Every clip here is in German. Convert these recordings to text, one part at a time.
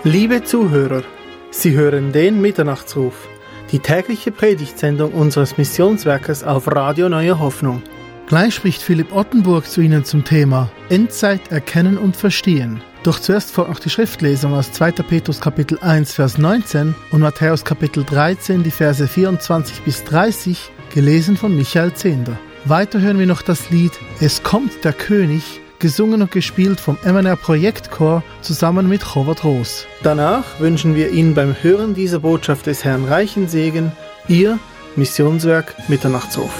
Liebe Zuhörer, Sie hören den Mitternachtsruf, die tägliche Predigtsendung unseres Missionswerkes auf Radio Neue Hoffnung. Gleich spricht Philipp Ottenburg zu Ihnen zum Thema Endzeit erkennen und verstehen. Doch zuerst folgt noch die Schriftlesung aus 2. Petrus Kapitel 1, Vers 19 und Matthäus Kapitel 13, die Verse 24 bis 30, gelesen von Michael Zehnder. Weiter hören wir noch das Lied Es kommt der König, gesungen und gespielt vom MNR Projektchor zusammen mit Chovert Roos. Danach wünschen wir Ihnen beim Hören dieser Botschaft des Herrn reichen Segen, Ihr Missionswerk Mitternachtsruf.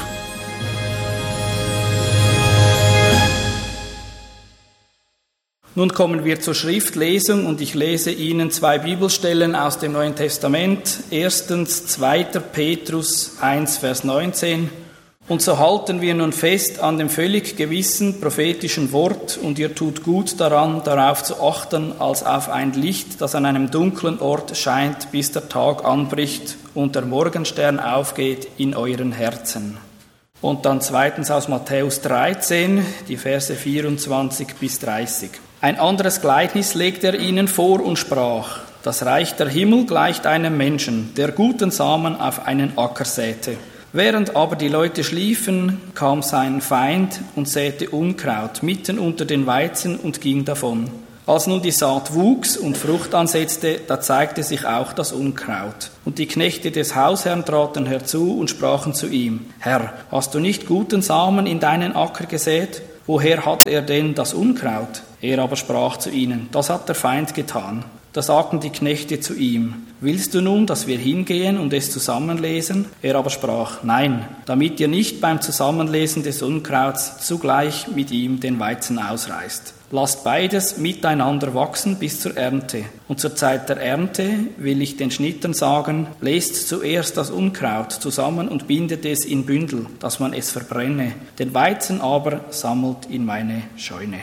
Nun kommen wir zur Schriftlesung und ich lese Ihnen 2 Bibelstellen aus dem Neuen Testament. Erstens 2. Petrus 1, Vers 19. Und so halten wir nun fest an dem völlig gewissen prophetischen Wort, und ihr tut gut daran, darauf zu achten, als auf ein Licht, das an einem dunklen Ort scheint, bis der Tag anbricht und der Morgenstern aufgeht in euren Herzen. Und dann zweitens aus Matthäus 13, die Verse 24 bis 30. Ein anderes Gleichnis legte er ihnen vor und sprach: Das Reich der Himmel gleicht einem Menschen, der guten Samen auf einen Acker säte. Während aber die Leute schliefen, kam sein Feind und säte Unkraut mitten unter den Weizen und ging davon. Als nun die Saat wuchs und Frucht ansetzte, da zeigte sich auch das Unkraut. Und die Knechte des Hausherrn traten herzu und sprachen zu ihm: Herr, hast du nicht guten Samen in deinen Acker gesät? Woher hat er denn das Unkraut? Er aber sprach zu ihnen: Das hat der Feind getan. Da sagten die Knechte zu ihm: Willst du nun, dass wir hingehen und es zusammenlesen? Er aber sprach: Nein, damit ihr nicht beim Zusammenlesen des Unkrauts zugleich mit ihm den Weizen ausreißt. Lasst beides miteinander wachsen bis zur Ernte. Und zur Zeit der Ernte will ich den Schnittern sagen: Lest zuerst das Unkraut zusammen und bindet es in Bündel, dass man es verbrenne. Den Weizen aber sammelt in meine Scheune.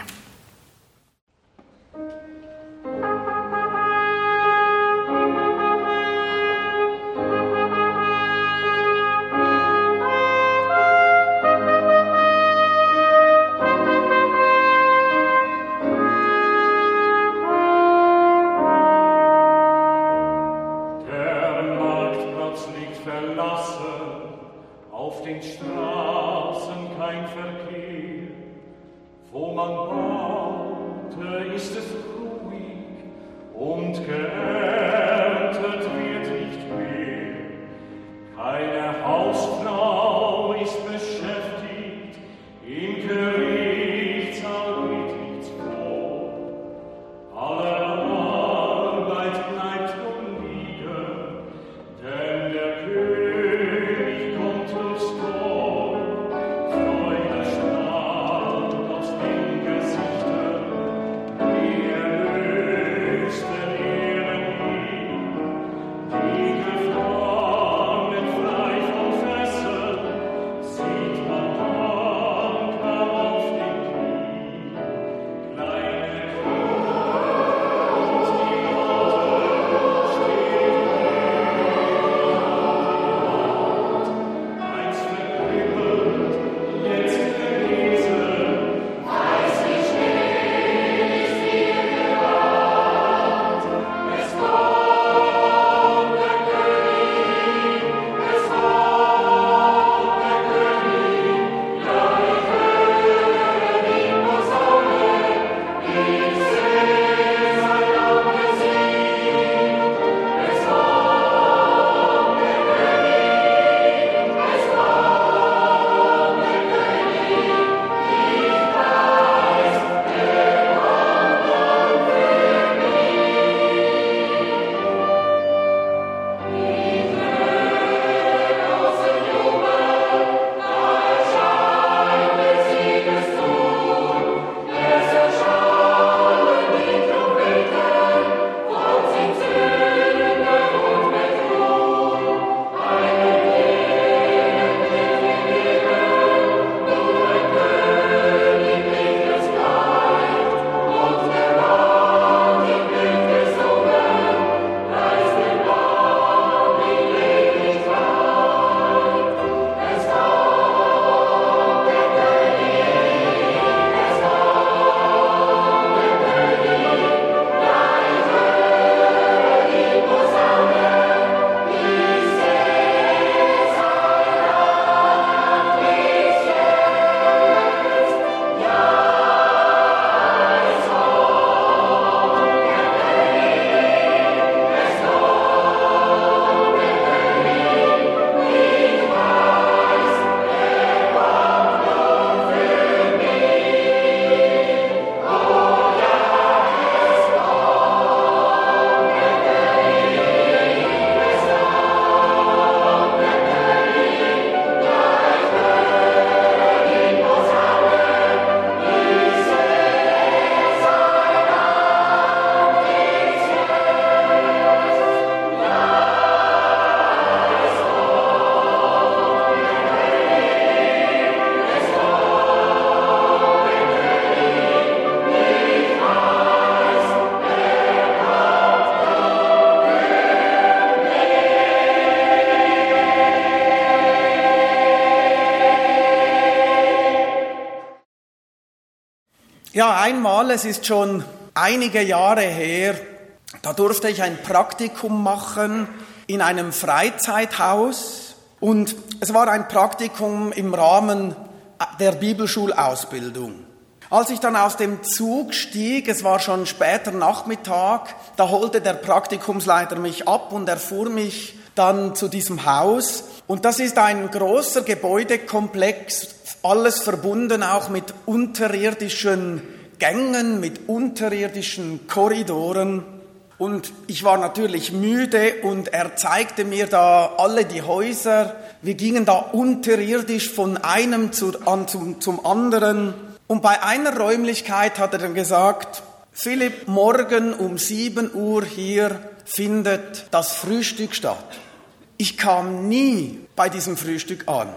Ja, einmal, es ist schon einige Jahre her, da durfte ich ein Praktikum machen in einem Freizeithaus und es war ein Praktikum im Rahmen der Bibelschulausbildung. Als ich dann aus dem Zug stieg, es war schon später Nachmittag, da holte der Praktikumsleiter mich ab und er fuhr mich dann zu diesem Haus. Und das ist ein großer Gebäudekomplex, alles verbunden auch mit unterirdischen Gängen, mit unterirdischen Korridoren. Und ich war natürlich müde und er zeigte mir da alle die Häuser. Wir gingen da unterirdisch von einem zum anderen. Und bei einer Räumlichkeit hat er dann gesagt, Philipp, morgen um 7 Uhr hier findet das Frühstück statt. Ich kam nie bei diesem Frühstück an.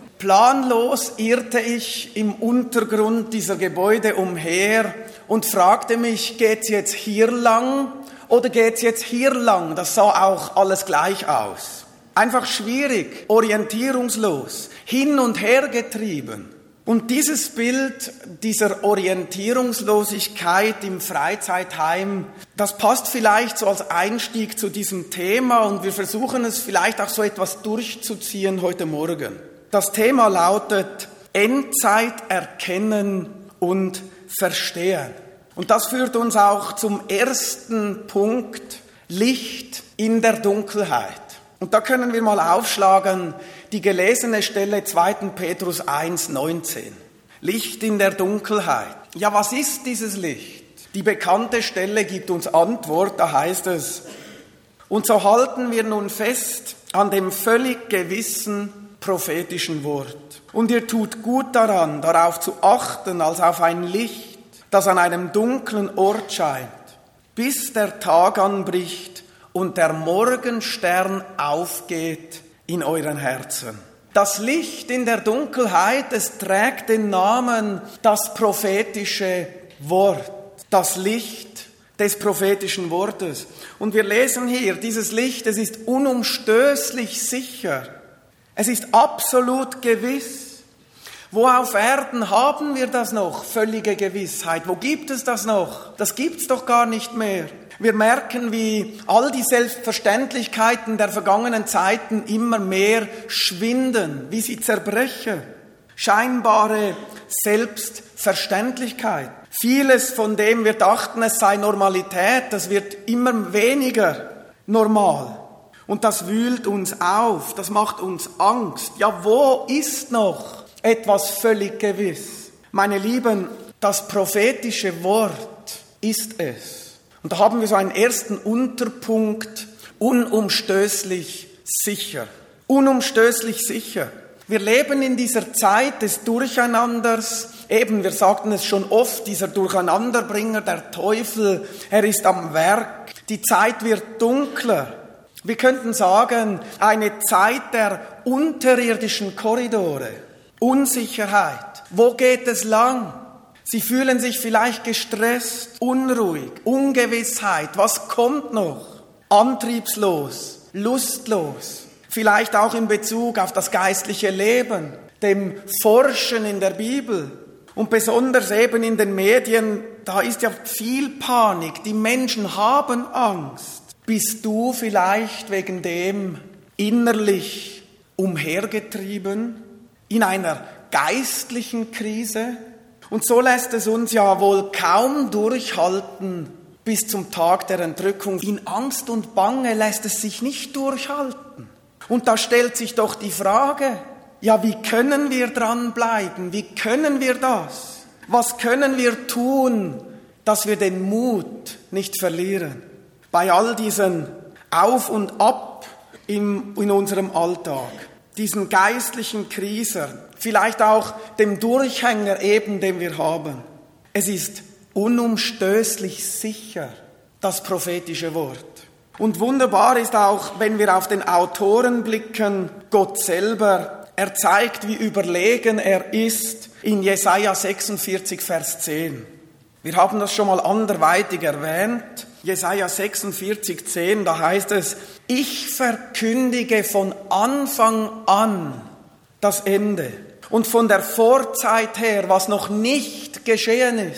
Planlos irrte ich im Untergrund dieser Gebäude umher und fragte mich, geht's jetzt hier lang oder geht's jetzt hier lang? Das sah auch alles gleich aus. Einfach schwierig, orientierungslos, hin und her getrieben. Und dieses Bild dieser Orientierungslosigkeit im Freizeitheim, das passt vielleicht so als Einstieg zu diesem Thema und wir versuchen es vielleicht auch so etwas durchzuziehen heute Morgen. Das Thema lautet Endzeit erkennen und verstehen. Und das führt uns auch zum ersten Punkt, Licht in der Dunkelheit. Und da können wir mal aufschlagen, die gelesene Stelle 2. Petrus 1,19. Licht in der Dunkelheit. Ja, was ist dieses Licht? Die bekannte Stelle gibt uns Antwort, da heißt es, und so halten wir nun fest an dem völlig gewissen prophetischen Wort. Und ihr tut gut daran, darauf zu achten, als auf ein Licht, das an einem dunklen Ort scheint, bis der Tag anbricht und der Morgenstern aufgeht in euren Herzen. Das Licht in der Dunkelheit, es trägt den Namen das prophetische Wort. Das Licht des prophetischen Wortes. Und wir lesen hier, dieses Licht, es ist unumstößlich sicher. Es ist absolut gewiss. Wo auf Erden haben wir das noch? Völlige Gewissheit. Wo gibt es das noch? Das gibt's doch gar nicht mehr. Wir merken, wie all die Selbstverständlichkeiten der vergangenen Zeiten immer mehr schwinden, wie sie zerbrechen. Scheinbare Selbstverständlichkeit. Vieles, von dem wir dachten, es sei Normalität, das wird immer weniger normal. Und das wühlt uns auf, das macht uns Angst. Ja, wo ist noch etwas völlig gewiss? Meine Lieben, das prophetische Wort ist es. Und da haben wir so einen ersten Unterpunkt, unumstößlich sicher. Unumstößlich sicher. Wir leben in dieser Zeit des Durcheinanders. Eben, wir sagten es schon oft, dieser Durcheinanderbringer, der Teufel, er ist am Werk. Die Zeit wird dunkler. Wir könnten sagen, eine Zeit der unterirdischen Korridore. Unsicherheit. Wo geht es lang? Sie fühlen sich vielleicht gestresst, unruhig, Ungewissheit. Was kommt noch? Antriebslos, lustlos. Vielleicht auch in Bezug auf das geistliche Leben, dem Forschen in der Bibel. Und besonders eben in den Medien, da ist ja viel Panik. Die Menschen haben Angst. Bist du vielleicht wegen dem innerlich umhergetrieben? In einer geistlichen Krise? Und so lässt es uns ja wohl kaum durchhalten bis zum Tag der Entrückung. In Angst und Bange lässt es sich nicht durchhalten. Und da stellt sich doch die Frage, ja, wie können wir dranbleiben? Wie können wir das? Was können wir tun, dass wir den Mut nicht verlieren? Bei all diesen Auf und Ab in unserem Alltag, diesen geistlichen Krisen, vielleicht auch dem Durchhänger eben, den wir haben. Es ist unumstößlich sicher, das prophetische Wort. Und wunderbar ist auch, wenn wir auf den Autoren blicken, Gott selber, er zeigt, wie überlegen er ist in Jesaja 46, Vers 10. Wir haben das schon mal anderweitig erwähnt. Jesaja 46, 10, da heißt es, ich verkündige von Anfang an das Ende und von der Vorzeit her, was noch nicht geschehen ist.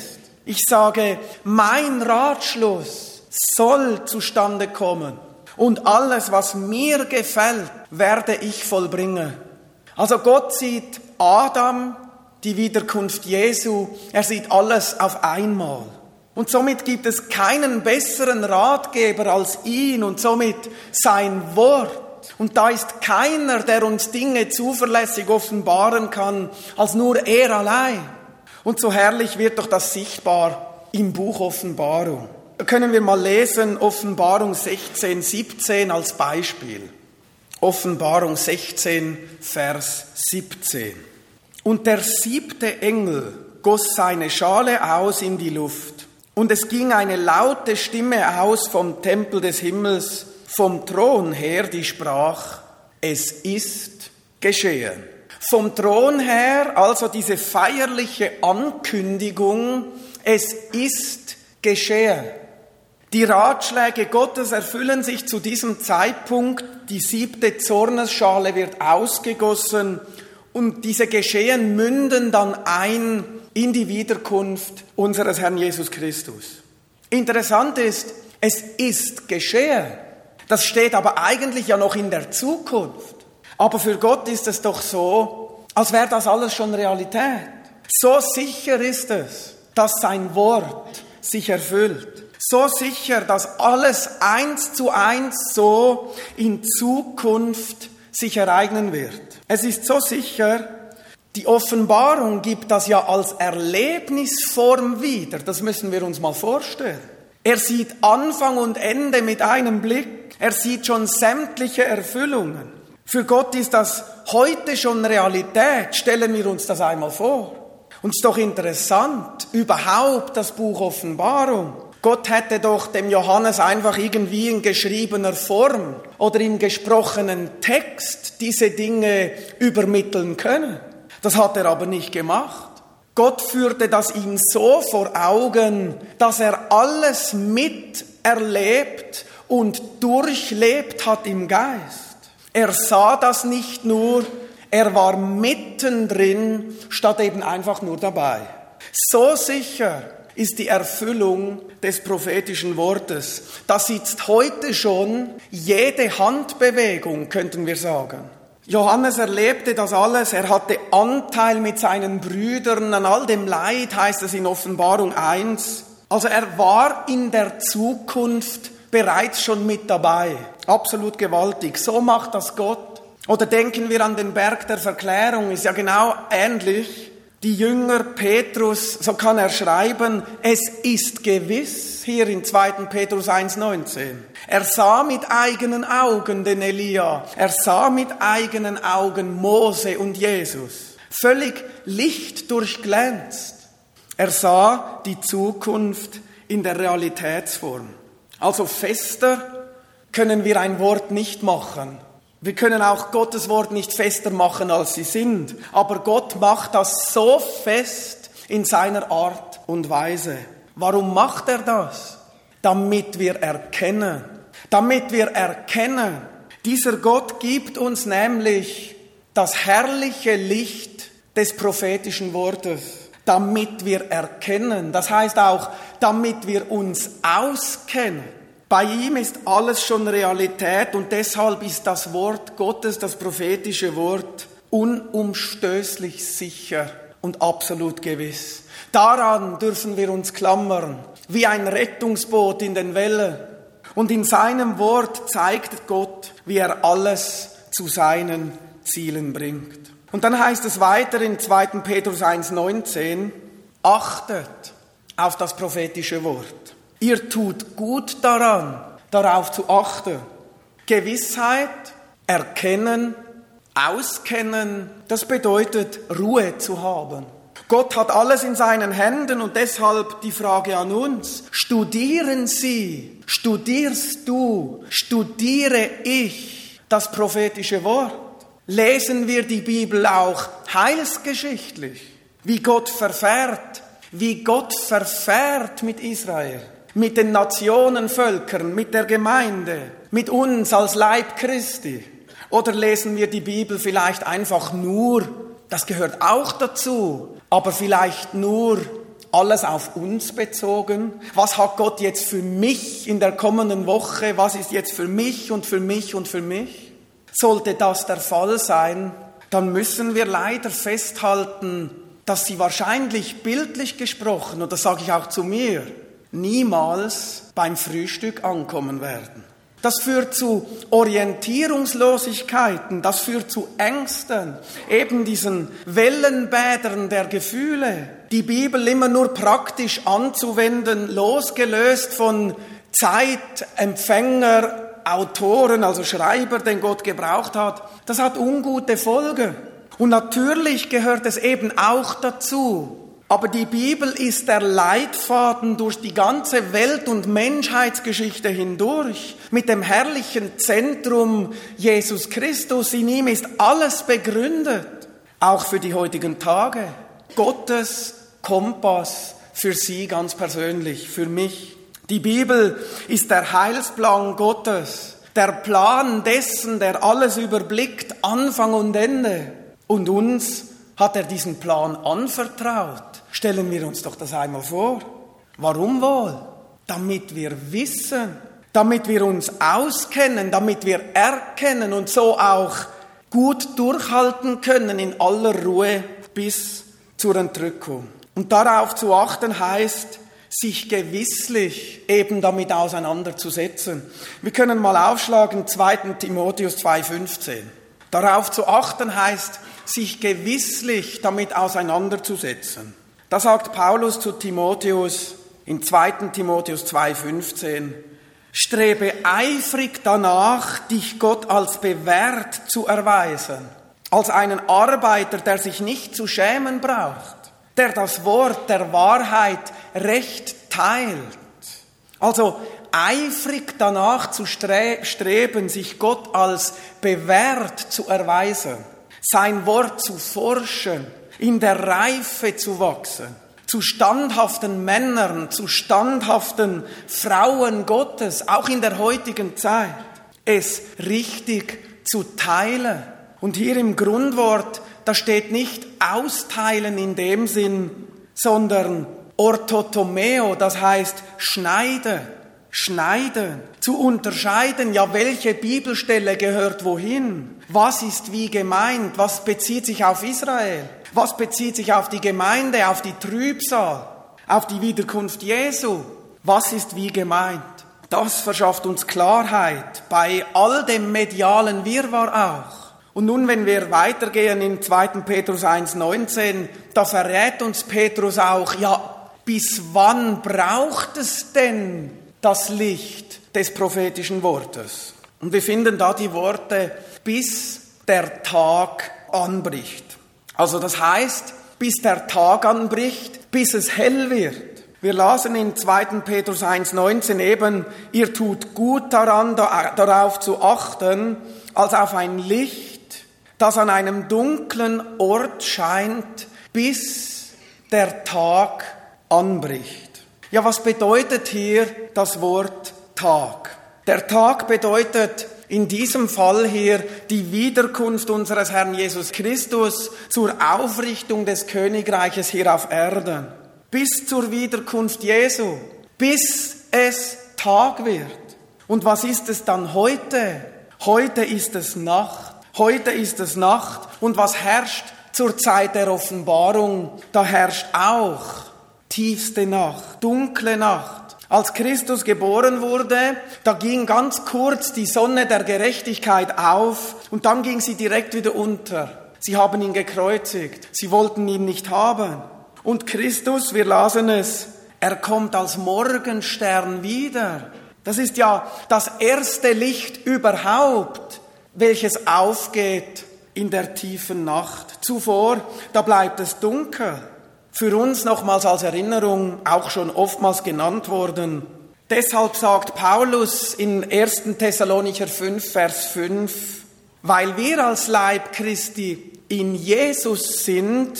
Ich sage, mein Ratschluss soll zustande kommen und alles, was mir gefällt, werde ich vollbringen. Also Gott sieht Adam, die Wiederkunft Jesu, er sieht alles auf einmal. Und somit gibt es keinen besseren Ratgeber als ihn und somit sein Wort. Und da ist keiner, der uns Dinge zuverlässig offenbaren kann, als nur er allein. Und so herrlich wird doch das sichtbar im Buch Offenbarung. Da können wir mal lesen, Offenbarung 16, 17 als Beispiel. Offenbarung 16, Vers 17. Und der 7. Engel goss seine Schale aus in die Luft. Und es ging eine laute Stimme aus vom Tempel des Himmels, vom Thron her, die sprach, es ist geschehen. Vom Thron her, also diese feierliche Ankündigung, es ist geschehen. Die Ratschläge Gottes erfüllen sich zu diesem Zeitpunkt, die 7. Zornesschale wird ausgegossen und diese Geschehen münden dann ein in die Wiederkunft unseres Herrn Jesus Christus. Interessant ist, es ist geschehen. Das steht aber eigentlich ja noch in der Zukunft. Aber für Gott ist es doch so, als wäre das alles schon Realität. So sicher ist es, dass sein Wort sich erfüllt. So sicher, dass alles 1:1 so in Zukunft sich ereignen wird. Es ist so sicher, die Offenbarung gibt das ja als Erlebnisform wieder. Das müssen wir uns mal vorstellen. Er sieht Anfang und Ende mit einem Blick. Er sieht schon sämtliche Erfüllungen. Für Gott ist das heute schon Realität. Stellen wir uns das einmal vor. Und es ist doch interessant, überhaupt das Buch Offenbarung. Gott hätte doch dem Johannes einfach irgendwie in geschriebener Form oder im gesprochenen Text diese Dinge übermitteln können. Das hat er aber nicht gemacht. Gott führte das ihm so vor Augen, dass er alles miterlebt und durchlebt hat im Geist. Er sah das nicht nur, er war mittendrin, statt eben einfach nur dabei. So sicher ist die Erfüllung des prophetischen Wortes. Da sitzt heute schon jede Handbewegung, könnten wir sagen. Johannes erlebte das alles, er hatte Anteil mit seinen Brüdern an all dem Leid, heißt es in Offenbarung 1. Also er war in der Zukunft bereits schon mit dabei. Absolut gewaltig. So macht das Gott. Oder denken wir an den Berg der Verklärung, ist ja genau ähnlich. Die Jünger Petrus, so kann er schreiben, es ist gewiss, hier in 2. Petrus 1,19. Er sah mit eigenen Augen den Elia, er sah mit eigenen Augen Mose und Jesus. Völlig lichtdurchglänzt. Er sah die Zukunft in der Realitätsform. Also fester können wir ein Wort nicht machen. Wir können auch Gottes Wort nicht fester machen, als sie sind. Aber Gott macht das so fest in seiner Art und Weise. Warum macht er das? Damit wir erkennen. Damit wir erkennen. Dieser Gott gibt uns nämlich das herrliche Licht des prophetischen Wortes. Damit wir erkennen. Das heißt auch, damit wir uns auskennen. Bei ihm ist alles schon Realität und deshalb ist das Wort Gottes, das prophetische Wort, unumstößlich sicher und absolut gewiss. Daran dürfen wir uns klammern, wie ein Rettungsboot in den Wellen. Und in seinem Wort zeigt Gott, wie er alles zu seinen Zielen bringt. Und dann heißt es weiter in 2. Petrus 1,19, achtet auf das prophetische Wort. Ihr tut gut daran, darauf zu achten. Gewissheit, erkennen, auskennen, das bedeutet Ruhe zu haben. Gott hat alles in seinen Händen und deshalb die Frage an uns. Studieren Sie, studierst du, studiere ich das prophetische Wort? Lesen wir die Bibel auch heilsgeschichtlich, wie Gott verfährt mit Israel? Mit den Nationen, Völkern, mit der Gemeinde, mit uns als Leib Christi? Oder lesen wir die Bibel vielleicht einfach nur, das gehört auch dazu, aber vielleicht nur alles auf uns bezogen? Was hat Gott jetzt für mich in der kommenden Woche? Was ist jetzt für mich und für mich und für mich? Sollte das der Fall sein, dann müssen wir leider festhalten, dass sie wahrscheinlich bildlich gesprochen, und das sage ich auch zu mir, niemals beim Frühstück ankommen werden. Das führt zu Orientierungslosigkeiten, das führt zu Ängsten, eben diesen Wellenbädern der Gefühle. Die Bibel immer nur praktisch anzuwenden, losgelöst von Zeitempfänger, Autoren, also Schreiber, den Gott gebraucht hat, das hat ungute Folgen. Und natürlich gehört es eben auch dazu. Aber die Bibel ist der Leitfaden durch die ganze Welt- und Menschheitsgeschichte hindurch. Mit dem herrlichen Zentrum Jesus Christus. In ihm ist alles begründet. Auch für die heutigen Tage. Gottes Kompass für Sie ganz persönlich, für mich. Die Bibel ist der Heilsplan Gottes. Der Plan dessen, der alles überblickt, Anfang und Ende. Und uns hat er diesen Plan anvertraut. Stellen wir uns doch das einmal vor. Warum wohl? Damit wir wissen, damit wir uns auskennen, damit wir erkennen und so auch gut durchhalten können in aller Ruhe bis zur Entrückung. Und darauf zu achten heißt, sich gewisslich eben damit auseinanderzusetzen. Wir können mal aufschlagen, 2. Timotheus 2,15. Darauf zu achten heißt, sich gewisslich damit auseinanderzusetzen. Da sagt Paulus zu Timotheus in 2. Timotheus 2,15, strebe eifrig danach, dich Gott als bewährt zu erweisen, als einen Arbeiter, der sich nicht zu schämen braucht, der das Wort der Wahrheit recht teilt. Also eifrig danach zu streben, sich Gott als bewährt zu erweisen, sein Wort zu forschen, in der Reife zu wachsen, zu standhaften Männern, zu standhaften Frauen Gottes, auch in der heutigen Zeit, es richtig zu teilen. Und hier im Grundwort, da steht nicht austeilen in dem Sinn, sondern orthotomeo, das heißt schneiden, zu unterscheiden, ja, welche Bibelstelle gehört wohin, was ist wie gemeint, was bezieht sich auf Israel, was bezieht sich auf die Gemeinde, auf die Trübsal, auf die Wiederkunft Jesu, was ist wie gemeint. Das verschafft uns Klarheit bei all dem medialen Wirrwarr auch. Und nun, wenn wir weitergehen in 2. Petrus 1,19, da verrät uns Petrus auch, ja, bis wann braucht es denn das Licht des prophetischen Wortes? Und wir finden da die Worte, bis der Tag anbricht. Also das heißt, bis der Tag anbricht, bis es hell wird. Wir lasen in 2. Petrus 1,19 eben, ihr tut gut daran, darauf zu achten, als auf ein Licht, das an einem dunklen Ort scheint, bis der Tag anbricht. Ja, was bedeutet hier das Wort Tag? Der Tag bedeutet in diesem Fall hier die Wiederkunft unseres Herrn Jesus Christus zur Aufrichtung des Königreiches hier auf Erden. Bis zur Wiederkunft Jesu, bis es Tag wird. Und was ist es dann heute? Heute ist es Nacht. Heute ist es Nacht. Und was herrscht zur Zeit der Offenbarung? Da herrscht auch tiefste Nacht, dunkle Nacht. Als Christus geboren wurde, da ging ganz kurz die Sonne der Gerechtigkeit auf und dann ging sie direkt wieder unter. Sie haben ihn gekreuzigt, sie wollten ihn nicht haben. Und Christus, wir lasen es, er kommt als Morgenstern wieder. Das ist ja das erste Licht überhaupt, welches aufgeht in der tiefen Nacht. Zuvor, da bleibt es dunkel. Für uns nochmals als Erinnerung auch schon oftmals genannt worden. Deshalb sagt Paulus in 1. Thessalonicher 5, Vers 5, weil wir als Leib Christi in Jesus sind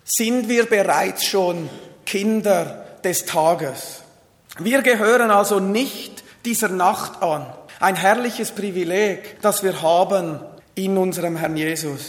wir bereits schon Kinder des Tages. Wir gehören also nicht dieser Nacht an. Ein herrliches Privileg, das wir haben in unserem Herrn Jesus.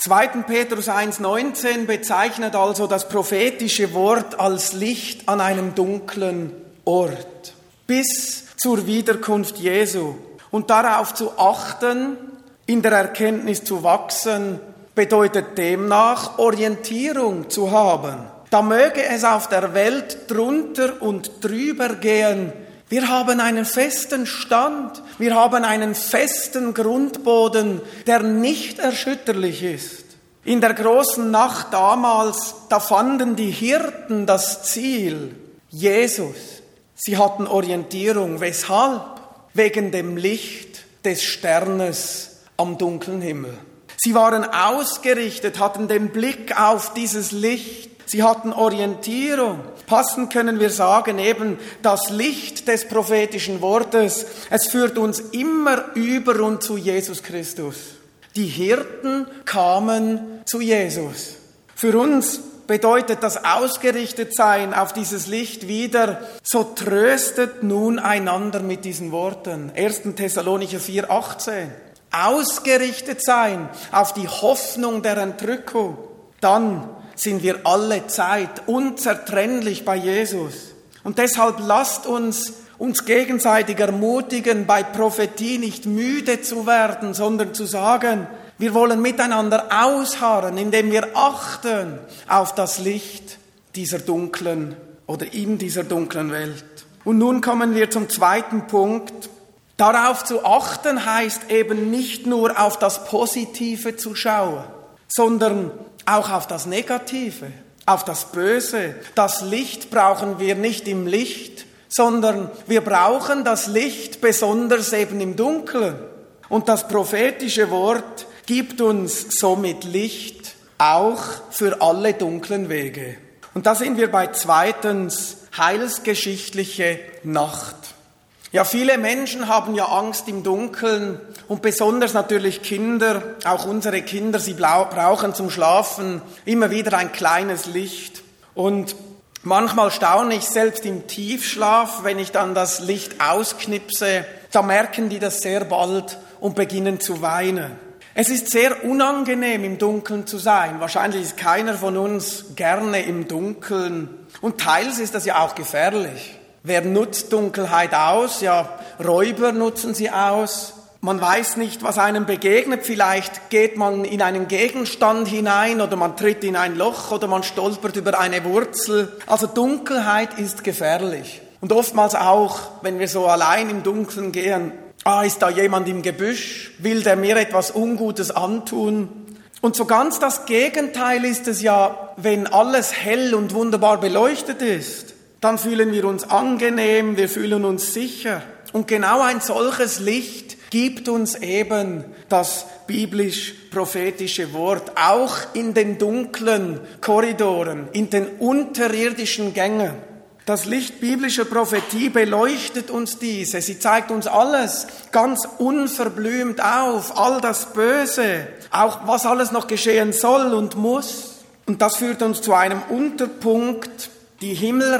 2. Petrus 1,19 bezeichnet also das prophetische Wort als Licht an einem dunklen Ort. Bis zur Wiederkunft Jesu. Und darauf zu achten, in der Erkenntnis zu wachsen, bedeutet demnach Orientierung zu haben. Da möge es auf der Welt drunter und drüber gehen. Wir haben einen festen Stand, wir haben einen festen Grundboden, der nicht erschütterlich ist. In der großen Nacht damals, da fanden die Hirten das Ziel, Jesus. Sie hatten Orientierung. Weshalb? Wegen dem Licht des Sternes am dunklen Himmel. Sie waren ausgerichtet, hatten den Blick auf dieses Licht. Sie hatten Orientierung. Passend können wir sagen, eben das Licht des prophetischen Wortes, es führt uns immer über und zu Jesus Christus. Die Hirten kamen zu Jesus. Für uns bedeutet das Ausgerichtetsein auf dieses Licht wieder, so tröstet nun einander mit diesen Worten. 1. Thessalonicher 4,18. Ausgerichtet sein auf die Hoffnung der Entrückung. Dann sind wir alle Zeit unzertrennlich bei Jesus. Und deshalb lasst uns gegenseitig ermutigen, bei Prophetie nicht müde zu werden, sondern zu sagen, wir wollen miteinander ausharren, indem wir achten auf das Licht dieser dunklen oder in dieser dunklen Welt. Und nun kommen wir zum zweiten Punkt. Darauf zu achten heißt eben nicht nur auf das Positive zu schauen, sondern auch auf das Negative, auf das Böse. Das Licht brauchen wir nicht im Licht, sondern wir brauchen das Licht besonders eben im Dunkeln. Und das prophetische Wort gibt uns somit Licht auch für alle dunklen Wege. Und da sind wir bei zweitens, heilsgeschichtliche Nacht. Ja, viele Menschen haben ja Angst im Dunkeln und besonders natürlich Kinder, auch unsere Kinder, sie brauchen zum Schlafen immer wieder ein kleines Licht. Und manchmal staune ich selbst im Tiefschlaf, wenn ich dann das Licht ausknipse, da merken die das sehr bald und beginnen zu weinen. Es ist sehr unangenehm, im Dunkeln zu sein. Wahrscheinlich ist keiner von uns gerne im Dunkeln. Und teils ist das ja auch gefährlich. Wer nutzt Dunkelheit aus? Ja, Räuber nutzen sie aus. Man weiß nicht, was einem begegnet. Vielleicht geht man in einen Gegenstand hinein oder man tritt in ein Loch oder man stolpert über eine Wurzel. Also Dunkelheit ist gefährlich. Und oftmals auch, wenn wir so allein im Dunkeln gehen, ist da jemand im Gebüsch? Will der mir etwas Ungutes antun? Und so ganz das Gegenteil ist es ja, wenn alles hell und wunderbar beleuchtet ist. Dann fühlen wir uns angenehm, wir fühlen uns sicher. Und genau ein solches Licht gibt uns eben das biblisch-prophetische Wort, auch in den dunklen Korridoren, in den unterirdischen Gängen. Das Licht biblischer Prophetie beleuchtet uns diese. Sie zeigt uns alles ganz unverblümt auf, all das Böse, auch was alles noch geschehen soll und muss. Und das führt uns zu einem Unterpunkt, die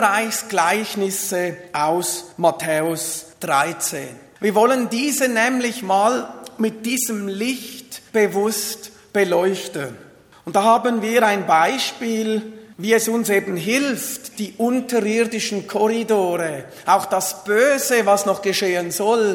Himmelreichsgleichnisse aus Matthäus 13. Wir wollen diese nämlich mal mit diesem Licht bewusst beleuchten. Und da haben wir ein Beispiel, wie es uns eben hilft, die unterirdischen Korridore, auch das Böse, was noch geschehen soll,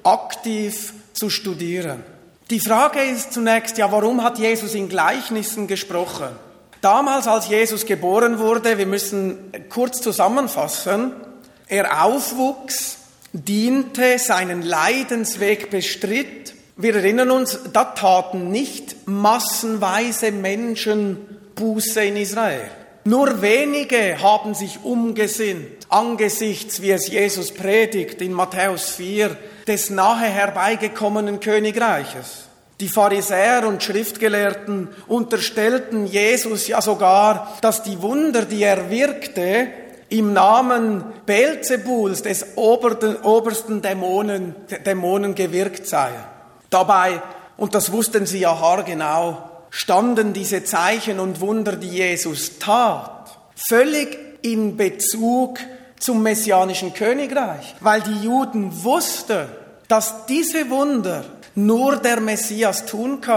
aktiv zu studieren. Die Frage ist zunächst, ja, warum hat Jesus in Gleichnissen gesprochen? Damals, als Jesus geboren wurde, wir müssen kurz zusammenfassen, er aufwuchs, diente, seinen Leidensweg bestritt. Wir erinnern uns, da taten nicht massenweise Menschen Buße in Israel. Nur wenige haben sich umgesinnt angesichts, wie es Jesus predigt in Matthäus 4, des nahe herbeigekommenen Königreiches. Die Pharisäer und Schriftgelehrten unterstellten Jesus ja sogar, dass die Wunder, die er wirkte, im Namen Beelzebuls, des obersten Dämonen gewirkt seien. Dabei, und das wussten sie ja haargenau, standen diese Zeichen und Wunder, die Jesus tat, völlig in Bezug zum messianischen Königreich, weil die Juden wussten, dass diese Wunder nur der Messias tun kann.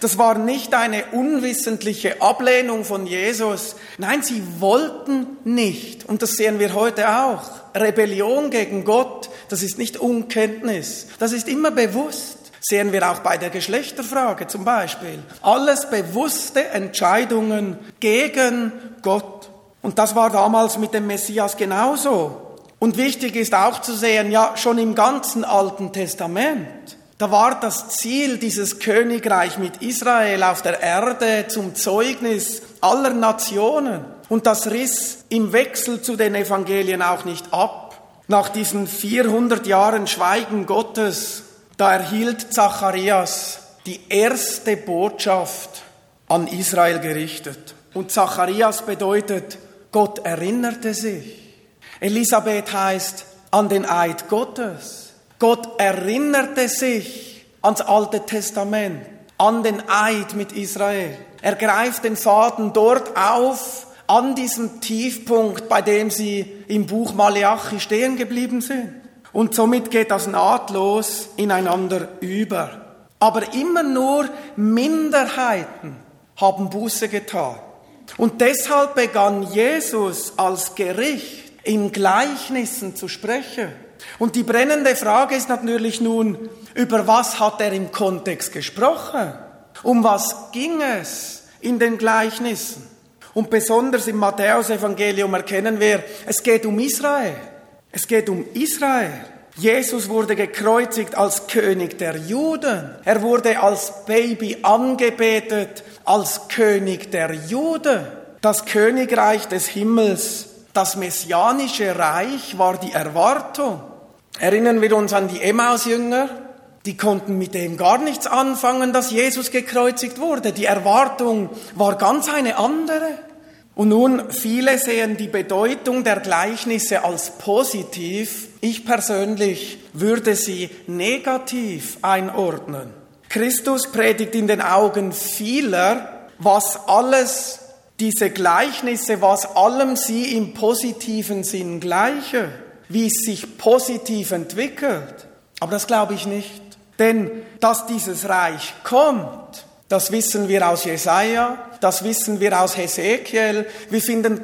Das war nicht eine unwissentliche Ablehnung von Jesus. Nein, sie wollten nicht. Und das sehen wir heute auch. Rebellion gegen Gott, das ist nicht Unkenntnis. Das ist immer bewusst. Sehen wir auch bei der Geschlechterfrage zum Beispiel. Alles bewusste Entscheidungen gegen Gott. Und das war damals mit dem Messias genauso. Und wichtig ist auch zu sehen, ja, schon im ganzen Alten Testament, da war das Ziel dieses Königreich mit Israel auf der Erde zum Zeugnis aller Nationen. Und das riss im Wechsel zu den Evangelien auch nicht ab. Nach diesen 400 Jahren Schweigen Gottes, da erhielt Zacharias die erste Botschaft an Israel gerichtet. Und Zacharias bedeutet, Gott erinnerte sich. Elisabeth heißt an den Eid Gottes. Gott erinnerte sich ans Alte Testament, an den Eid mit Israel. Er greift den Faden dort auf, an diesem Tiefpunkt, bei dem sie im Buch Maleachi stehen geblieben sind. Und somit geht das nahtlos ineinander über. Aber immer nur Minderheiten haben Buße getan. Und deshalb begann Jesus als Gericht in Gleichnissen zu sprechen. Und die brennende Frage ist natürlich nun, über was hat er im Kontext gesprochen? Um was ging es in den Gleichnissen? Und besonders im Matthäus-Evangelium erkennen wir, es geht um Israel. Es geht um Israel. Jesus wurde gekreuzigt als König der Juden. Er wurde als Baby angebetet, als König der Juden. Das Königreich des Himmels, das messianische Reich war die Erwartung. Erinnern wir uns an die Emmaus-Jünger? Die konnten mit dem gar nichts anfangen, dass Jesus gekreuzigt wurde. Die Erwartung war ganz eine andere. Und nun, viele sehen die Bedeutung der Gleichnisse als positiv. Ich persönlich würde sie negativ einordnen. Christus predigt in den Augen vieler, was alles diese Gleichnisse, was allem sie im positiven Sinn gleiche, wie es sich positiv entwickelt. Aber das glaube ich nicht. Denn dass dieses Reich kommt, das wissen wir aus Jesaja, das wissen wir aus Hesekiel. Wir finden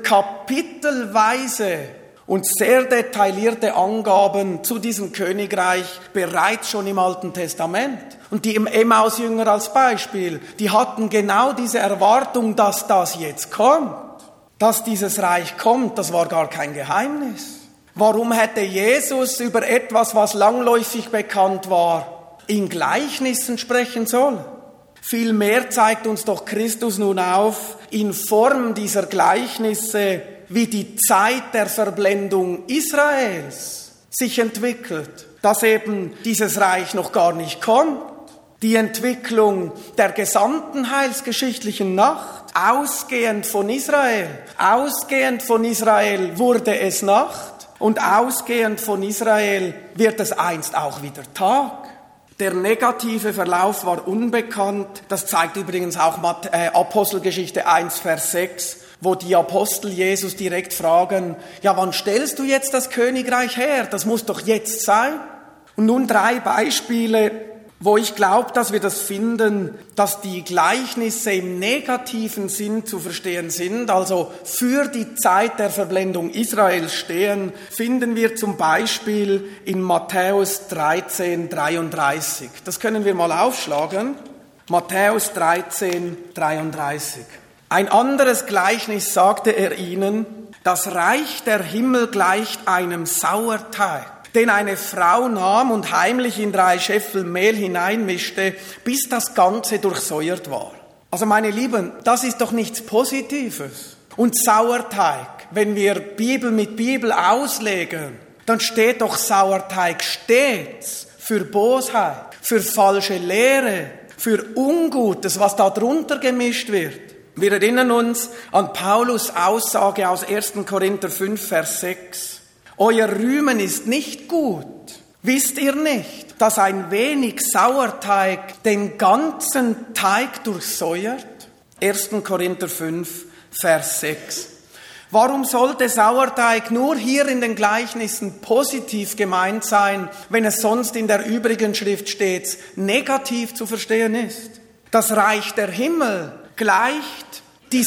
kapitelweise und sehr detaillierte Angaben zu diesem Königreich bereits schon im Alten Testament. Und die Emmaus-Jünger als Beispiel, die hatten genau diese Erwartung, dass das jetzt kommt. Dass dieses Reich kommt, das war gar kein Geheimnis. Warum hätte Jesus über etwas, was langläufig bekannt war, in Gleichnissen sprechen sollen? Vielmehr zeigt uns doch Christus nun auf, in Form dieser Gleichnisse, wie die Zeit der Verblendung Israels sich entwickelt, dass eben dieses Reich noch gar nicht kommt. Die Entwicklung der gesamten heilsgeschichtlichen Nacht, ausgehend von Israel. Ausgehend von Israel wurde es Nacht und ausgehend von Israel wird es einst auch wieder Tag. Der negative Verlauf war unbekannt. Das zeigt übrigens auch Apostelgeschichte 1, Vers 6, wo die Apostel Jesus direkt fragen, ja, wann stellst du jetzt das Königreich her? Das muss doch jetzt sein. Und nun 3 Beispiele, wo ich glaube, dass wir das finden, dass die Gleichnisse im negativen Sinn zu verstehen sind, also für die Zeit der Verblendung Israels stehen, finden wir zum Beispiel in Matthäus 13, 33. Das können wir mal aufschlagen. Matthäus 13, 33. Ein anderes Gleichnis sagte er ihnen, das Reich der Himmel gleicht einem Sauerteig, den eine Frau nahm und heimlich in 3 Scheffel Mehl hineinmischte, bis das Ganze durchsäuert war. Also meine Lieben, das ist doch nichts Positives. Und Sauerteig, wenn wir Bibel mit Bibel auslegen, dann steht doch Sauerteig stets für Bosheit, für falsche Lehre, für Ungutes, was da drunter gemischt wird. Wir erinnern uns an Paulus' Aussage aus 1. Korinther 5, Vers 6. Euer Rühmen ist nicht gut. Wisst ihr nicht, dass ein wenig Sauerteig den ganzen Teig durchsäuert? 1. Korinther 5, Vers 6. Warum sollte Sauerteig nur hier in den Gleichnissen positiv gemeint sein, wenn es sonst in der übrigen Schrift stets negativ zu verstehen ist? Das Reich der Himmel gleicht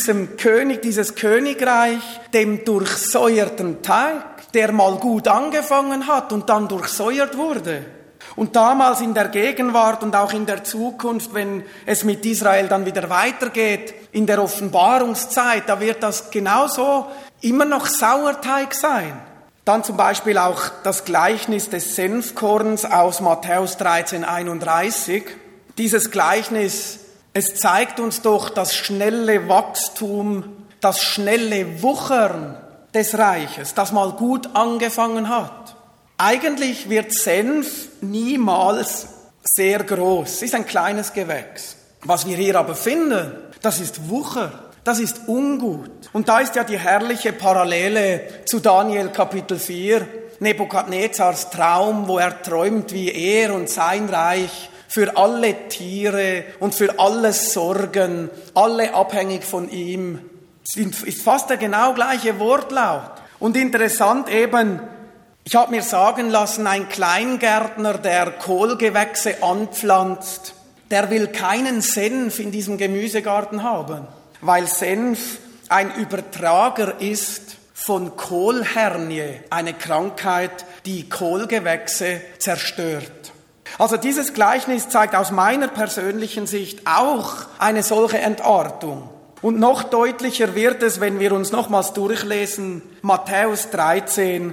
dieses Königreich dem durchsäuerten Teig, der mal gut angefangen hat und dann durchsäuert wurde. Und damals in der Gegenwart und auch in der Zukunft, wenn es mit Israel dann wieder weitergeht, in der Offenbarungszeit, da wird das genauso immer noch Sauerteig sein. Dann zum Beispiel auch das Gleichnis des Senfkorns aus Matthäus 13,31. Dieses Gleichnis, es zeigt uns doch das schnelle Wachstum, das schnelle Wuchern des Reiches, das mal gut angefangen hat. Eigentlich wird Senf niemals sehr groß. Es ist ein kleines Gewächs. Was wir hier aber finden, das ist Wucher, das ist Ungut. Und da ist ja die herrliche Parallele zu Daniel Kapitel 4, Nebukadnezars Traum, wo er träumt, wie er und sein Reich für alle Tiere und für alles sorgen, alle abhängig von ihm. Es ist fast der genau gleiche Wortlaut. Und interessant eben, ich habe mir sagen lassen, ein Kleingärtner, der Kohlgewächse anpflanzt, der will keinen Senf in diesem Gemüsegarten haben, weil Senf ein Übertrager ist von Kohlhernie, eine Krankheit, die Kohlgewächse zerstört. Also dieses Gleichnis zeigt aus meiner persönlichen Sicht auch eine solche Entartung. Und noch deutlicher wird es, wenn wir uns nochmals durchlesen, Matthäus 13,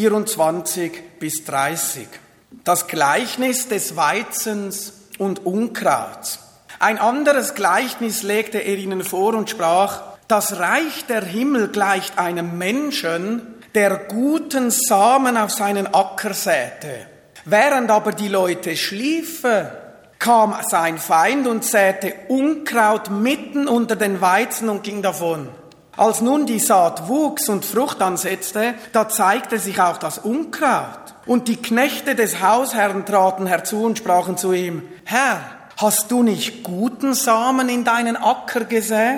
24 bis 30. Das Gleichnis des Weizens und Unkrauts. Ein anderes Gleichnis legte er ihnen vor und sprach, das Reich der Himmel gleicht einem Menschen, der guten Samen auf seinen Acker säte. Während aber die Leute schliefen, kam sein Feind und säte Unkraut mitten unter den Weizen und ging davon. Als nun die Saat wuchs und Frucht ansetzte, da zeigte sich auch das Unkraut. Und die Knechte des Hausherrn traten herzu und sprachen zu ihm, Herr, hast du nicht guten Samen in deinen Acker gesät?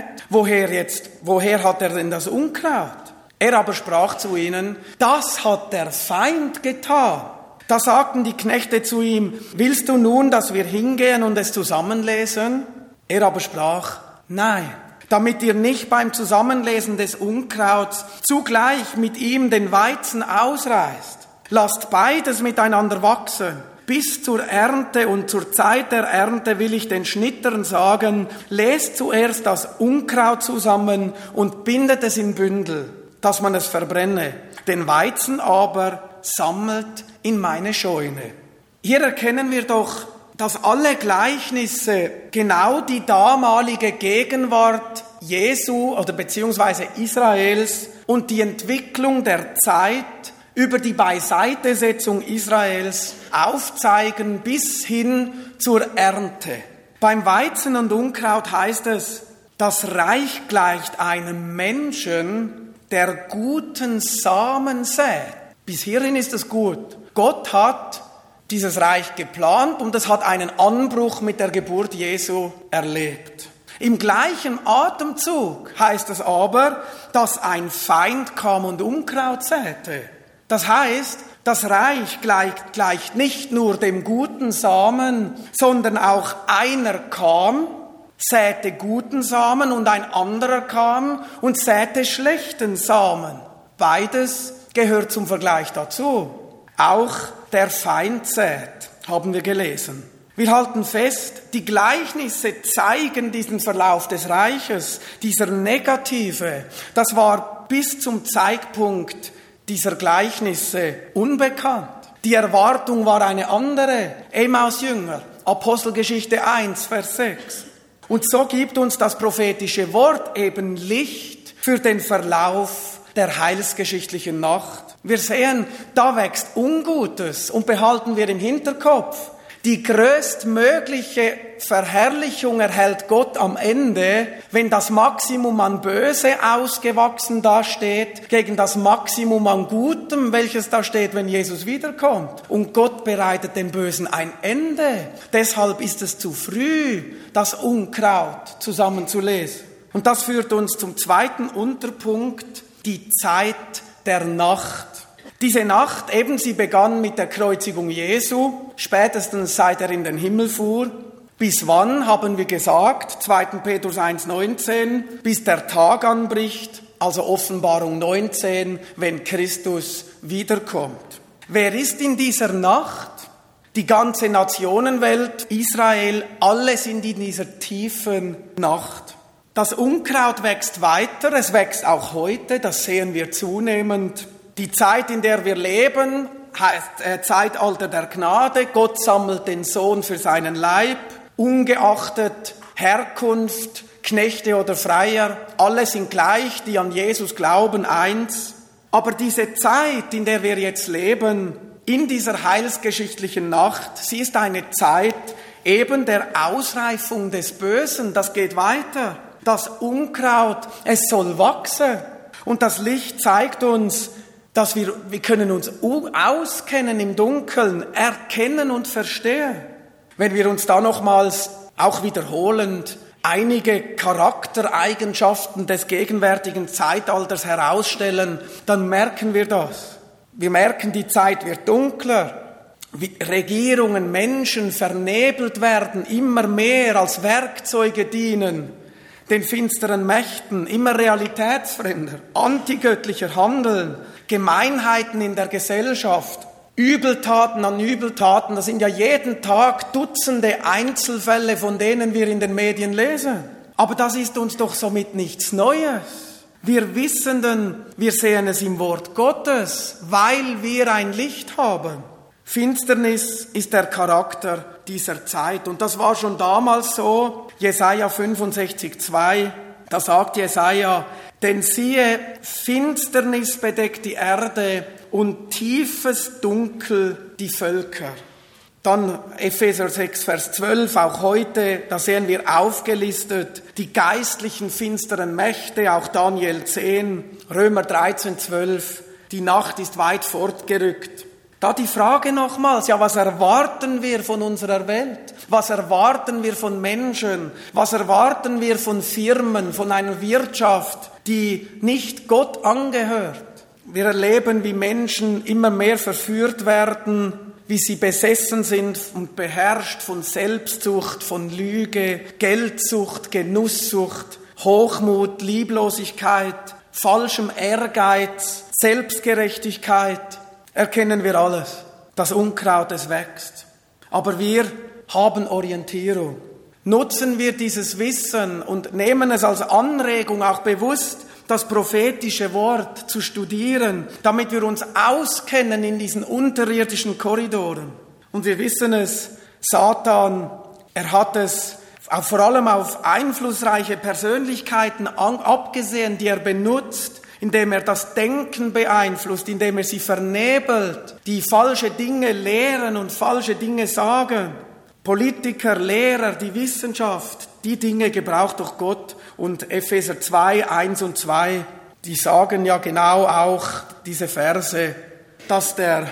Woher hat er denn das Unkraut? Er aber sprach zu ihnen, das hat der Feind getan. Da sagten die Knechte zu ihm, willst du nun, dass wir hingehen und es zusammenlesen? Er aber sprach, nein, damit ihr nicht beim Zusammenlesen des Unkrauts zugleich mit ihm den Weizen ausreißt. Lasst beides miteinander wachsen. Bis zur Ernte und zur Zeit der Ernte will ich den Schnittern sagen, lest zuerst das Unkraut zusammen und bindet es in Bündel, dass man es verbrenne. Den Weizen aber sammelt in meine Scheune. Hier erkennen wir doch, dass alle Gleichnisse genau die damalige Gegenwart Jesu oder beziehungsweise Israels und die Entwicklung der Zeit über die Beiseitesetzung Israels aufzeigen bis hin zur Ernte. Beim Weizen und Unkraut heißt es, das Reich gleicht einem Menschen, der guten Samen sät. Bis hierhin ist es gut. Gott hat dieses Reich geplant und es hat einen Anbruch mit der Geburt Jesu erlebt. Im gleichen Atemzug heißt es aber, dass ein Feind kam und Unkraut säte. Das heißt, das Reich gleicht nicht nur dem guten Samen, sondern auch einer kam, säte guten Samen und ein anderer kam und säte schlechten Samen. Beides gehört zum Vergleich dazu. Auch der Feind sät, haben wir gelesen. Wir halten fest, die Gleichnisse zeigen diesen Verlauf des Reiches, dieser Negative. Das war bis zum Zeitpunkt dieser Gleichnisse unbekannt. Die Erwartung war eine andere. Emmaus-Jünger, Apostelgeschichte 1, Vers 6. Und so gibt uns das prophetische Wort eben Licht für den Verlauf der heilsgeschichtlichen Nacht. Wir sehen, da wächst Ungutes und behalten wir im Hinterkopf. Die größtmögliche Verherrlichung erhält Gott am Ende, wenn das Maximum an Böse ausgewachsen dasteht, gegen das Maximum an Gutem, welches da steht, wenn Jesus wiederkommt. Und Gott bereitet dem Bösen ein Ende. Deshalb ist es zu früh, das Unkraut zusammenzulesen. Und das führt uns zum zweiten Unterpunkt, die Zeit der Nacht. Diese Nacht, eben sie begann mit der Kreuzigung Jesu, spätestens seit er in den Himmel fuhr. Bis wann, haben wir gesagt, 2. Petrus 1,19, bis der Tag anbricht, also Offenbarung 19, wenn Christus wiederkommt. Wer ist in dieser Nacht? Die ganze Nationenwelt, Israel, alle sind in dieser tiefen Nacht. Das Unkraut wächst weiter, es wächst auch heute, das sehen wir zunehmend. Die Zeit, in der wir leben, heißt Zeitalter der Gnade. Gott sammelt den Sohn für seinen Leib, ungeachtet Herkunft, Knechte oder Freier, alle sind gleich, die an Jesus glauben, eins. Aber diese Zeit, in der wir jetzt leben, in dieser heilsgeschichtlichen Nacht, sie ist eine Zeit eben der Ausreifung des Bösen. Das geht weiter. Das Unkraut, es soll wachsen. Und das Licht zeigt uns, dass wir können uns auskennen im Dunkeln, erkennen und verstehen. Wenn wir uns da nochmals auch wiederholend einige Charaktereigenschaften des gegenwärtigen Zeitalters herausstellen, dann merken wir das. Wir merken, die Zeit wird dunkler. Wie Regierungen, Menschen vernebelt werden, immer mehr als Werkzeuge dienen den finsteren Mächten, immer realitätsfremder, antigöttlicher Handeln, Gemeinheiten in der Gesellschaft, Übeltaten an Übeltaten. Das sind ja jeden Tag Dutzende Einzelfälle, von denen wir in den Medien lesen. Aber das ist uns doch somit nichts Neues. Wir Wissenden, wir sehen es im Wort Gottes, weil wir ein Licht haben. Finsternis ist der Charakter dieser Zeit. Und das war schon damals so. Jesaja 65,2, da sagt Jesaja, denn siehe, Finsternis bedeckt die Erde und tiefes Dunkel die Völker. Dann Epheser 6, Vers 12, auch heute, da sehen wir aufgelistet die geistlichen finsteren Mächte, auch Daniel 10, Römer 13, 12, die Nacht ist weit fortgerückt. Da die Frage nochmals, ja, was erwarten wir von unserer Welt? Was erwarten wir von Menschen? Was erwarten wir von Firmen, von einer Wirtschaft, die nicht Gott angehört? Wir erleben, wie Menschen immer mehr verführt werden, wie sie besessen sind und beherrscht von Selbstsucht, von Lüge, Geldsucht, Genusssucht, Hochmut, Lieblosigkeit, falschem Ehrgeiz, Selbstgerechtigkeit. Erkennen wir alles. Das Unkraut, es wächst. Aber wir haben Orientierung. Nutzen wir dieses Wissen und nehmen es als Anregung, auch bewusst das prophetische Wort zu studieren, damit wir uns auskennen in diesen unterirdischen Korridoren. Und wir wissen es, Satan, er hat es vor allem auf einflussreiche Persönlichkeiten abgesehen, die er benutzt, indem er das Denken beeinflusst, indem er sie vernebelt, die falsche Dinge lehren und falsche Dinge sagen. Politiker, Lehrer, die Wissenschaft, die Dinge gebraucht doch Gott. Und Epheser 2, 1 und 2, die sagen ja genau auch diese Verse, dass der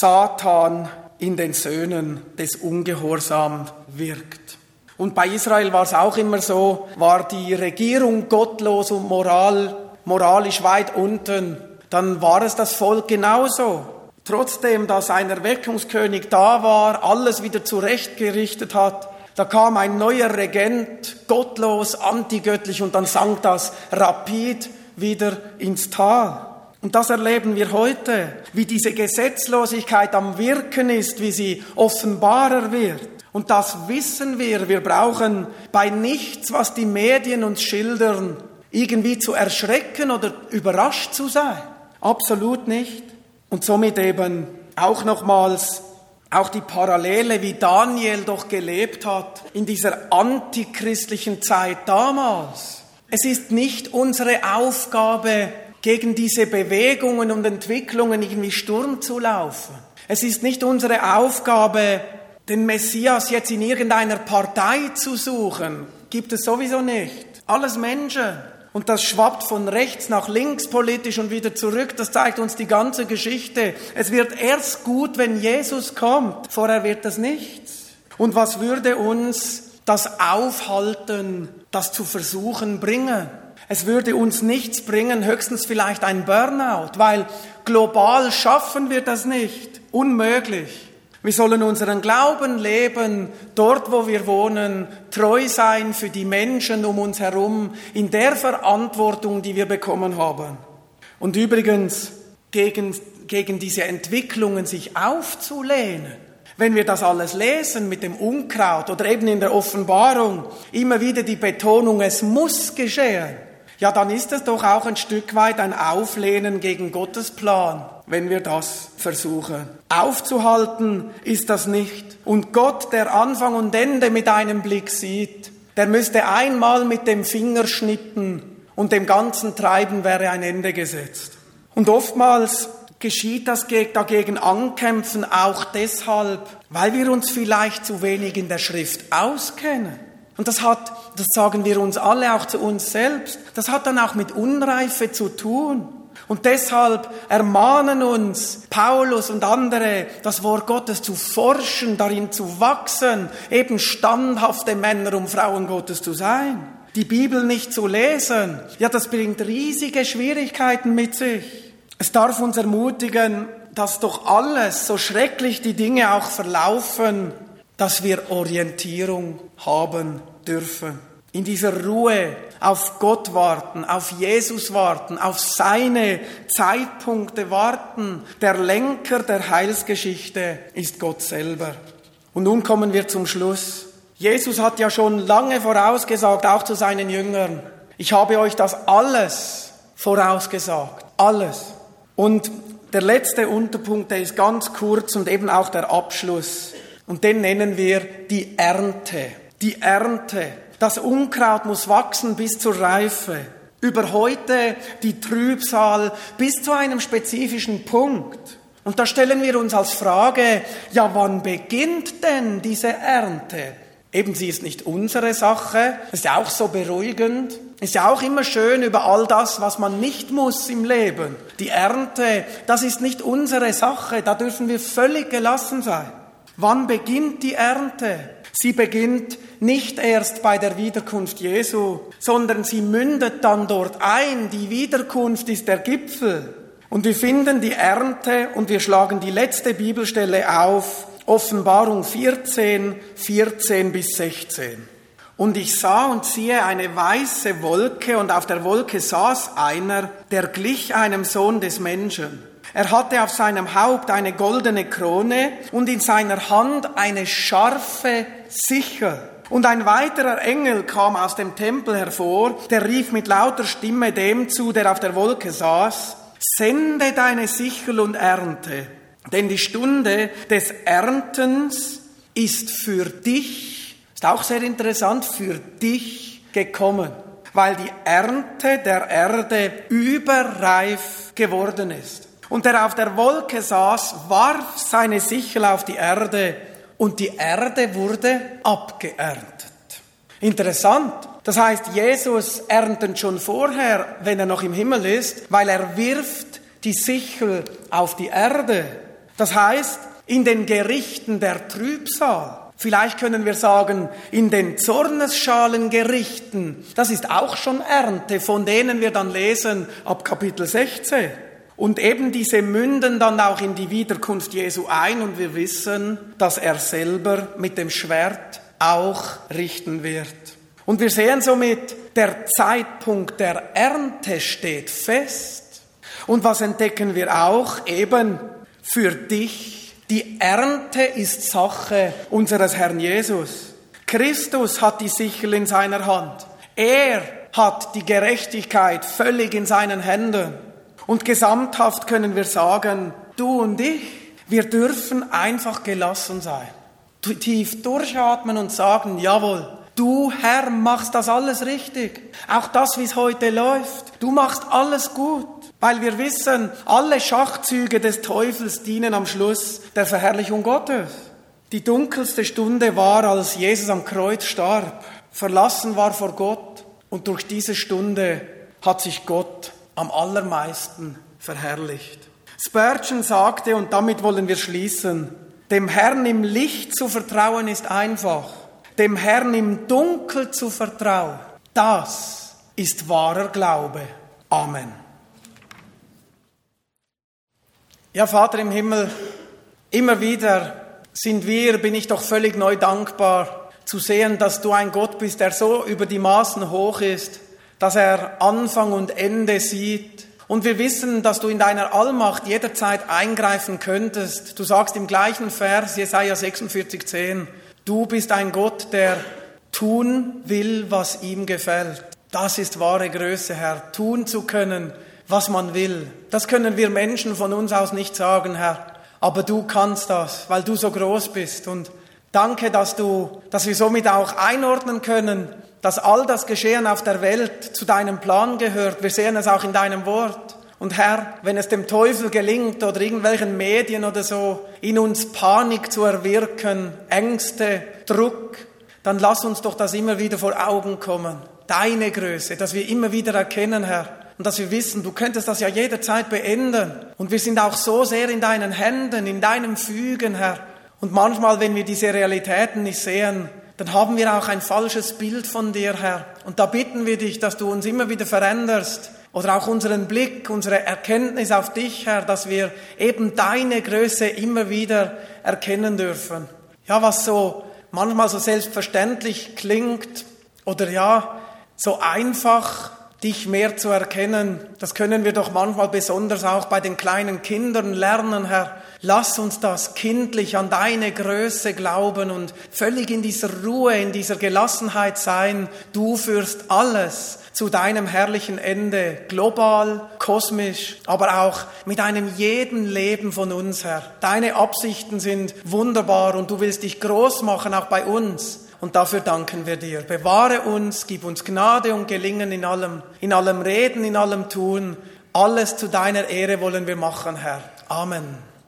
Satan in den Söhnen des Ungehorsams wirkt. Und bei Israel war es auch immer so, war die Regierung gottlos und moralisch weit unten, dann war es das Volk genauso. Trotzdem, dass ein Erweckungskönig da war, alles wieder zurechtgerichtet hat, da kam ein neuer Regent, gottlos, antigöttlich, und dann sank das rapid wieder ins Tal. Und das erleben wir heute, wie diese Gesetzlosigkeit am Wirken ist, wie sie offenbarer wird. Und das wissen wir. Wir brauchen bei nichts, was die Medien uns schildern, irgendwie zu erschrecken oder überrascht zu sein. Absolut nicht. Und somit eben auch nochmals auch die Parallele, wie Daniel doch gelebt hat in dieser antichristlichen Zeit damals. Es ist nicht unsere Aufgabe, gegen diese Bewegungen und Entwicklungen irgendwie Sturm zu laufen. Es ist nicht unsere Aufgabe, den Messias jetzt in irgendeiner Partei zu suchen. Gibt es sowieso nicht. Alles Menschen. Und das schwappt von rechts nach links politisch und wieder zurück. Das zeigt uns die ganze Geschichte. Es wird erst gut, wenn Jesus kommt. Vorher wird das nichts. Und was würde uns das Aufhalten, das zu versuchen, bringen? Es würde uns nichts bringen, höchstens vielleicht ein Burnout, weil global schaffen wir das nicht. Unmöglich. Wir sollen unseren Glauben leben, dort wo wir wohnen, treu sein für die Menschen um uns herum, in der Verantwortung, die wir bekommen haben. Und übrigens, gegen diese Entwicklungen sich aufzulehnen. Wenn wir das alles lesen mit dem Unkraut oder eben in der Offenbarung, immer wieder die Betonung, es muss geschehen, ja, dann ist es doch auch ein Stück weit ein Auflehnen gegen Gottes Plan, wenn wir das versuchen. Aufzuhalten ist das nicht. Und Gott, der Anfang und Ende mit einem Blick sieht, der müsste einmal mit dem Finger schnippen und dem ganzen Treiben wäre ein Ende gesetzt. Und oftmals geschieht das dagegen Ankämpfen auch deshalb, weil wir uns vielleicht zu wenig in der Schrift auskennen. Und das sagen wir uns alle auch zu uns selbst, das hat dann auch mit Unreife zu tun. Und deshalb ermahnen uns Paulus und andere, das Wort Gottes zu forschen, darin zu wachsen, eben standhafte Männer und Frauen Gottes zu sein. Die Bibel nicht zu lesen, ja, das bringt riesige Schwierigkeiten mit sich. Es darf uns ermutigen, dass doch alles, so schrecklich die Dinge auch verlaufen, dass wir Orientierung haben dürfen. In dieser Ruhe auf Gott warten, auf Jesus warten, auf seine Zeitpunkte warten. Der Lenker der Heilsgeschichte ist Gott selber. Und nun kommen wir zum Schluss. Jesus hat ja schon lange vorausgesagt, auch zu seinen Jüngern, ich habe euch das alles vorausgesagt. Alles. Und der letzte Unterpunkt, der ist ganz kurz und eben auch der Abschluss. Und den nennen wir die Ernte. Die Ernte. Das Unkraut muss wachsen bis zur Reife. Über heute die Trübsal bis zu einem spezifischen Punkt. Und da stellen wir uns als Frage, ja, wann beginnt denn diese Ernte? Eben, sie ist nicht unsere Sache. Ist ja auch so beruhigend. Ist ja auch immer schön über all das, was man nicht muss im Leben. Die Ernte, das ist nicht unsere Sache. Da dürfen wir völlig gelassen sein. Wann beginnt die Ernte? Sie beginnt nicht erst bei der Wiederkunft Jesu, sondern sie mündet dann dort ein. Die Wiederkunft ist der Gipfel. Und wir finden die Ernte und wir schlagen die letzte Bibelstelle auf, Offenbarung 14, 14 bis 16. Und ich sah und siehe eine weiße Wolke und auf der Wolke saß einer, der glich einem Sohn des Menschen. Er hatte auf seinem Haupt eine goldene Krone und in seiner Hand eine scharfe Sichel. Und ein weiterer Engel kam aus dem Tempel hervor, der rief mit lauter Stimme dem zu, der auf der Wolke saß, sende deine Sichel und ernte, denn die Stunde des Erntens ist für dich, ist auch sehr interessant, für dich gekommen, weil die Ernte der Erde überreif geworden ist. Und der auf der Wolke saß, warf seine Sichel auf die Erde und die Erde wurde abgeerntet. Interessant. Das heißt, Jesus erntet schon vorher, wenn er noch im Himmel ist, weil er wirft die Sichel auf die Erde. Das heißt, in den Gerichten der Trübsal. Vielleicht können wir sagen, in den Zornesschalengerichten. Das ist auch schon Ernte, von denen wir dann lesen ab Kapitel 16. Und eben diese münden dann auch in die Wiederkunft Jesu ein und wir wissen, dass er selber mit dem Schwert auch richten wird. Und wir sehen somit, der Zeitpunkt der Ernte steht fest. Und was entdecken wir auch? Eben für dich, die Ernte ist Sache unseres Herrn Jesus. Christus hat die Sichel in seiner Hand. Er hat die Gerechtigkeit völlig in seinen Händen. Und gesamthaft können wir sagen, du und ich, wir dürfen einfach gelassen sein. Tief durchatmen und sagen, jawohl, du Herr machst das alles richtig. Auch das, wie es heute läuft. Du machst alles gut. Weil wir wissen, alle Schachzüge des Teufels dienen am Schluss der Verherrlichung Gottes. Die dunkelste Stunde war, als Jesus am Kreuz starb, verlassen war vor Gott. Und durch diese Stunde hat sich Gott am allermeisten verherrlicht. Spurgeon sagte, und damit wollen wir schließen, dem Herrn im Licht zu vertrauen ist einfach. Dem Herrn im Dunkel zu vertrauen, das ist wahrer Glaube. Amen. Ja, Vater im Himmel, immer wieder bin ich doch völlig neu dankbar zu sehen, dass du ein Gott bist, der so über die Maßen hoch ist, dass er Anfang und Ende sieht. Und wir wissen, dass du in deiner Allmacht jederzeit eingreifen könntest. Du sagst im gleichen Vers, Jesaja 46,10, du bist ein Gott, der tun will, was ihm gefällt. Das ist wahre Größe, Herr, tun zu können, was man will. Das können wir Menschen von uns aus nicht sagen, Herr. Aber du kannst das, weil du so groß bist. Und danke, dass wir somit auch einordnen können, dass all das Geschehen auf der Welt zu deinem Plan gehört. Wir sehen es auch in deinem Wort. Und Herr, wenn es dem Teufel gelingt oder irgendwelchen Medien oder so, in uns Panik zu erwirken, Ängste, Druck, dann lass uns doch das immer wieder vor Augen kommen. Deine Größe, dass wir immer wieder erkennen, Herr, und dass wir wissen, du könntest das ja jederzeit beenden. Und wir sind auch so sehr in deinen Händen, in deinem Fügen, Herr. Und manchmal, wenn wir diese Realitäten nicht sehen, dann haben wir auch ein falsches Bild von dir, Herr. Und da bitten wir dich, dass du uns immer wieder veränderst oder auch unseren Blick, unsere Erkenntnis auf dich, Herr, dass wir eben deine Größe immer wieder erkennen dürfen. Ja, was so manchmal so selbstverständlich klingt oder ja, so einfach, dich mehr zu erkennen, das können wir doch manchmal besonders auch bei den kleinen Kindern lernen, Herr. Lass uns das kindlich an deine Größe glauben und völlig in dieser Ruhe, in dieser Gelassenheit sein. Du führst alles zu deinem herrlichen Ende, global, kosmisch, aber auch mit einem jeden Leben von uns, Herr. Deine Absichten sind wunderbar und du willst dich groß machen, auch bei uns. Und dafür danken wir dir. Bewahre uns, gib uns Gnade und Gelingen in allem Reden, in allem Tun. Alles zu deiner Ehre wollen wir machen, Herr. Amen.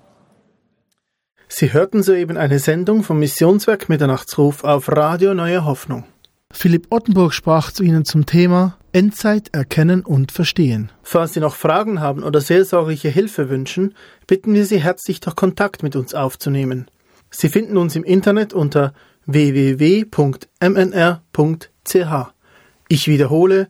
Sie hörten soeben eine Sendung vom Missionswerk Mitternachtsruf auf Radio Neue Hoffnung. Philipp Ottenburg sprach zu Ihnen zum Thema Endzeit erkennen und verstehen. Falls Sie noch Fragen haben oder seelsorgliche Hilfe wünschen, bitten wir Sie herzlich, doch Kontakt mit uns aufzunehmen. Sie finden uns im Internet unter www.mnr.ch. Ich wiederhole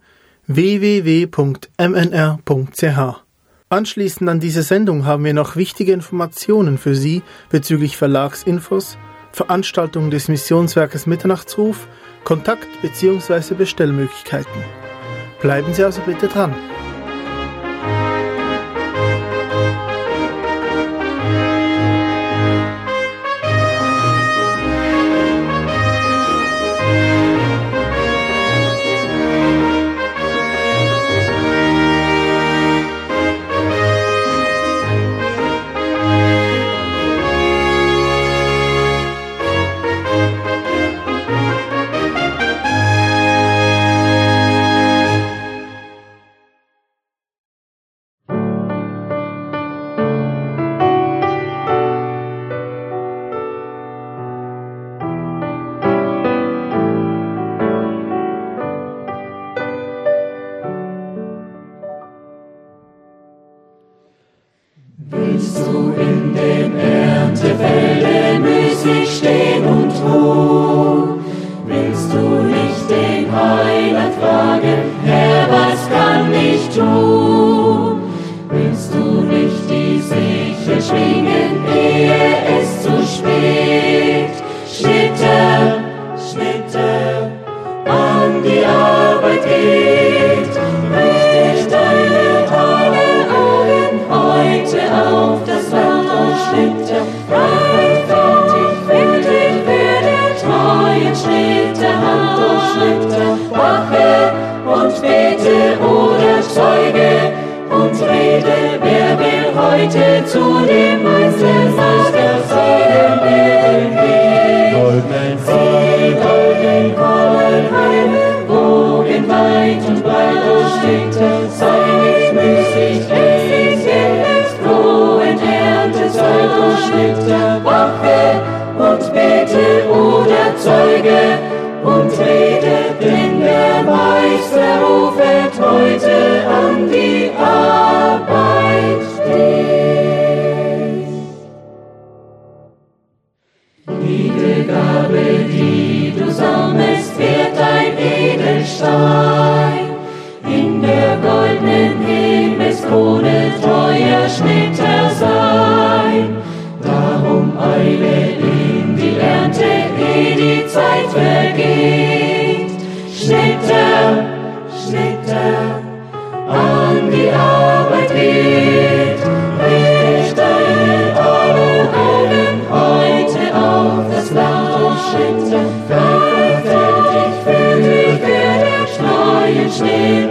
www.mnr.ch. Anschließend an diese Sendung haben wir noch wichtige Informationen für Sie bezüglich Verlagsinfos, Veranstaltungen des Missionswerkes Mitternachtsruf, Kontakt- bzw. Bestellmöglichkeiten. Bleiben Sie also bitte dran. Willst du in dem Erntefelde müßig stehen und ruhen? Willst du nicht den Heiland fragen, Herr, was kann ich tun? Willst du nicht die Sichel schwingen, ehe es zu spät? Schritte, Schritte, an die Arbeit geht, richte deine Augen heute auf das Land und Schritte, fertig werde, treuen Schritte, Hand und Schritte, wache und bete oder zeuge und rede, wer will heute zu dem Meister Seelen gehen? Golden Kollenheime, Bogen weit und breit durchschnitten, sei nicht müßig, es ist jetzt frohen Erntezeit durchschnitten, wache und bete oder zeuge und rede, denn der Meister rufet heute an die Arbeit steht. Jede Gabe, die du sammelst, wird ein Edelstein in der goldenen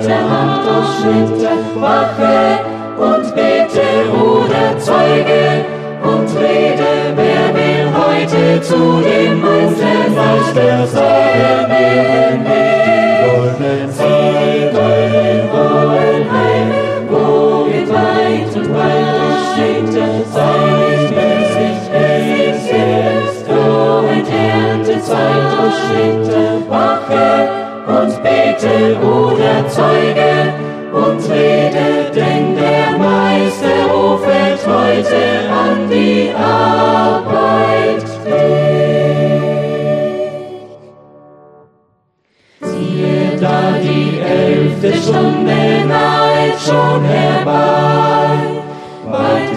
heute Hand doch Schritte, wache und bete oder zeuge und rede, wer will heute zu dem guten Meister sagen, wir die goldenen Siegel holen heim, wohin weit und breit steht, sei nicht müßig, es ist froh, enternte Zeit und Schritte, wache und bete oder zeuge und rede, denn der Meister rufet heute an die Arbeit dich. Siehe da, die 11. Stunde nahet schon herbei, bei